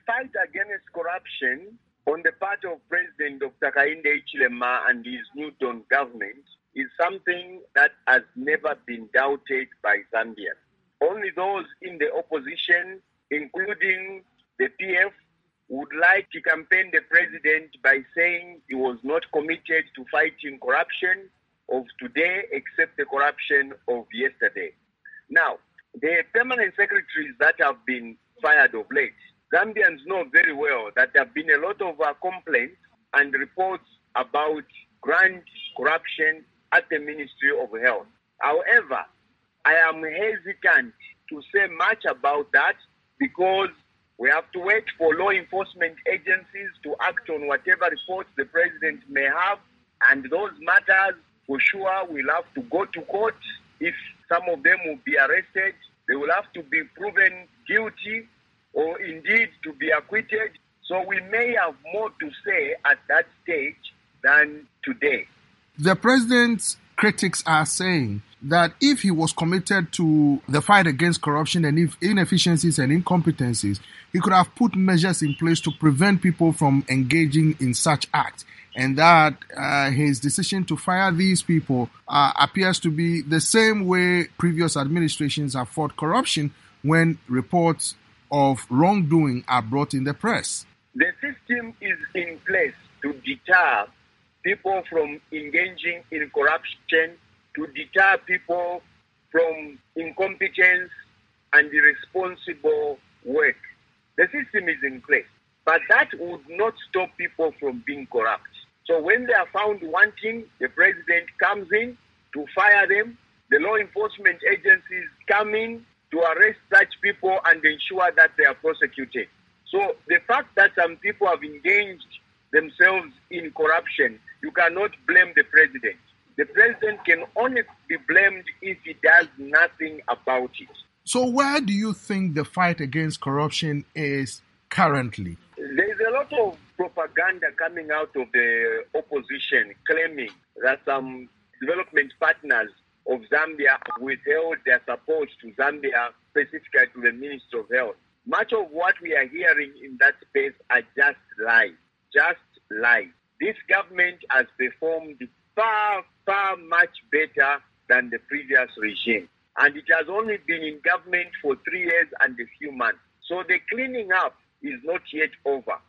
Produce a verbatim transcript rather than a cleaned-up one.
fight against corruption on the part of President Doctor Hakainde Hichilema and his New Dawn government is something that has never been doubted by Zambians. Only those in the opposition, including the P F, would like to campaign the president by saying he was not committed to fighting corruption of today except the corruption of yesterday. Now, the permanent secretaries that have been fired of late, Zambians know very well that there have been a lot of uh, complaints and reports about grand corruption at the Ministry of Health. However, I am hesitant to say much about that because we have to wait for law enforcement agencies to act on whatever reports the president may have, and those matters for sure will have to go to court. If some of them will be arrested, they will have to be proven guilty or indeed to be acquitted. So we may have more to say at that stage than today. The president's critics are saying that if he was committed to the fight against corruption and if inefficiencies and incompetencies, he could have put measures in place to prevent people from engaging in such acts. And that uh, his decision to fire these people uh, appears to be the same way previous administrations have fought corruption when reports of wrongdoing are brought in the press. The system is in place to deter people from engaging in corruption, to deter people from incompetence and irresponsible work. The system is in place, but that would not stop people from being corrupt. So when they are found wanting, the president comes in to fire them. The law enforcement agencies come in to arrest such people and ensure that they are prosecuted. So the fact that some people have engaged themselves in corruption, you cannot blame the president. The president can only be blamed if he does nothing about it. So where do you think the fight against corruption is currently? There is a lot of propaganda coming out of the opposition claiming that some development partners of Zambia withheld their support to Zambia, specifically to the Ministry of Health. Much of what we are hearing in that space are just lies, just lies. This government has performed far, far much better than the previous regime. And it has only been in government for three years and a few months. So the cleaning up is not yet over.